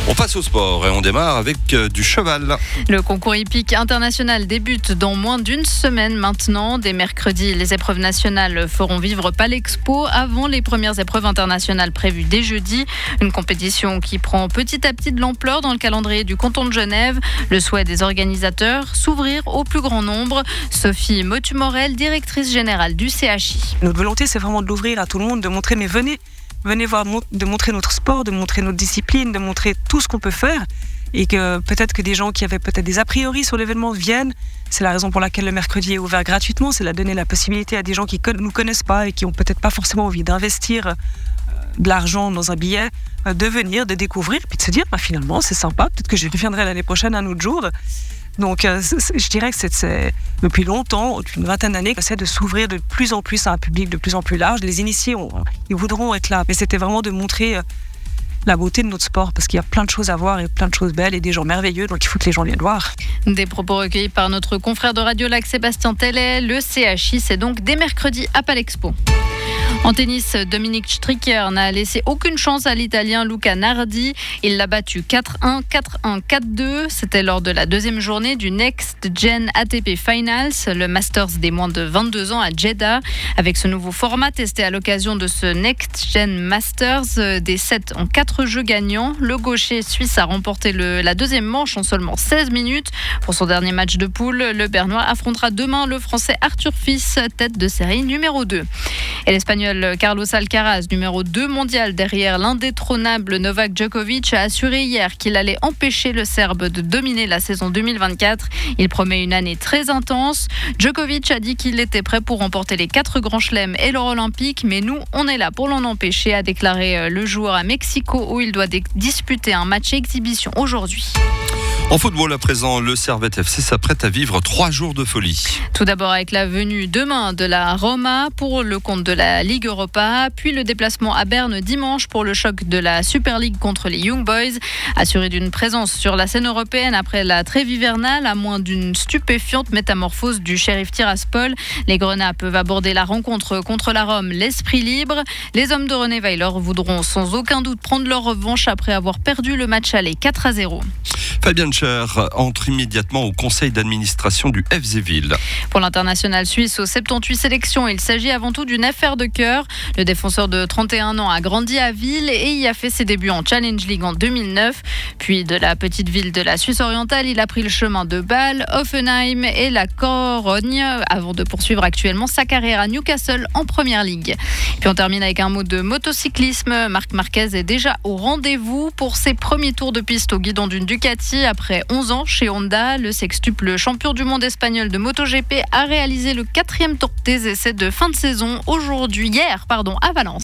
On passe au sport et on démarre avec du cheval. Le concours hippique international débute dans moins d'une semaine maintenant. Dès mercredi, les épreuves nationales feront vivre Palexpo avant les premières épreuves internationales prévues dès jeudi. Une compétition qui prend petit à petit de l'ampleur dans le calendrier du canton de Genève. Le souhait des organisateurs, s'ouvrir au plus grand nombre. Sophie Motu-Morel, directrice générale du CHI. Notre volonté, c'est vraiment de l'ouvrir à tout le monde, de montrer, mais venez voir, de montrer notre sport, de montrer notre discipline, de montrer tout ce qu'on peut faire. Et que peut-être que des gens qui avaient peut-être des a priori sur l'événement viennent. C'est la raison pour laquelle le mercredi est ouvert gratuitement, c'est de donner la possibilité à des gens qui ne nous connaissent pas et qui n'ont peut-être pas forcément envie d'investir de l'argent dans un billet, de venir, de découvrir, puis de se dire finalement c'est sympa, peut-être que je viendrai l'année prochaine un autre jour. Donc je dirais que c'est depuis longtemps, depuis une vingtaine d'années, qu'on essaie de s'ouvrir de plus en plus à un public de plus en plus large. Les initiés, ils voudront être là, mais c'était vraiment de montrer la beauté de notre sport, parce qu'il y a plein de choses à voir et plein de choses belles et des gens merveilleux, donc il faut que les gens viennent voir. Des propos recueillis par notre confrère de Radio Lac, Sébastien Tellet. Le CHI, c'est donc dès mercredi à Palexpo. En tennis, Dominic Stricker n'a laissé aucune chance à l'Italien Luca Nardi. Il l'a battu 4-1, 4-1, 4-2. C'était lors de la deuxième journée du Next Gen ATP Finals, le Masters des moins de 22 ans à Jeddah. Avec ce nouveau format testé à l'occasion de ce Next Gen Masters, des 7 en 4 jeux gagnants. Le gaucher suisse a remporté la deuxième manche en seulement 16 minutes. Pour son dernier match de poule, le Bernois affrontera demain le Français Arthur Fils, tête de série numéro 2. Et l'Espagnol Carlos Alcaraz, numéro 2 mondial derrière l'indétrônable Novak Djokovic, a assuré hier qu'il allait empêcher le Serbe de dominer la saison 2024. Il promet une année très intense. Djokovic a dit qu'il était prêt pour remporter les 4 grands chelems et l'or olympique, mais nous, on est là pour l'en empêcher, a déclaré le joueur à Mexico, où il doit disputer un match exhibition aujourd'hui. En football à présent, le Servette FC s'apprête à vivre 3 jours de folie. Tout d'abord avec la venue demain de la Roma pour le compte de la Ligue Europa, puis le déplacement à Berne dimanche pour le choc de la Super League contre les Young Boys. Assuré d'une présence sur la scène européenne après la trêve hivernale, à moins d'une stupéfiante métamorphose du Sheriff Tiraspol, les Grenats peuvent aborder la rencontre contre la Rome l'esprit libre. Les hommes de René Weiler voudront sans aucun doute prendre leur revanche après avoir perdu le match aller 4-0. Fabien Cher entre immédiatement au conseil d'administration du FC Ville. Pour l'international suisse aux 78 sélections, il s'agit avant tout d'une affaire de cœur. Le défenseur de 31 ans a grandi à Ville et y a fait ses débuts en Challenge League en 2009. Puis de la petite ville de la Suisse orientale, il a pris le chemin de Bâle, Offenheim et la Corogne avant de poursuivre actuellement sa carrière à Newcastle en Première Ligue. Puis on termine avec un mot de motocyclisme. Marc Marquez est déjà au rendez-vous pour ses premiers tours de piste au guidon d'une Ducati. Après 11 ans chez Honda, le sextuple champion du monde espagnol de MotoGP a réalisé le 4e tour des essais de fin de saison hier à Valence.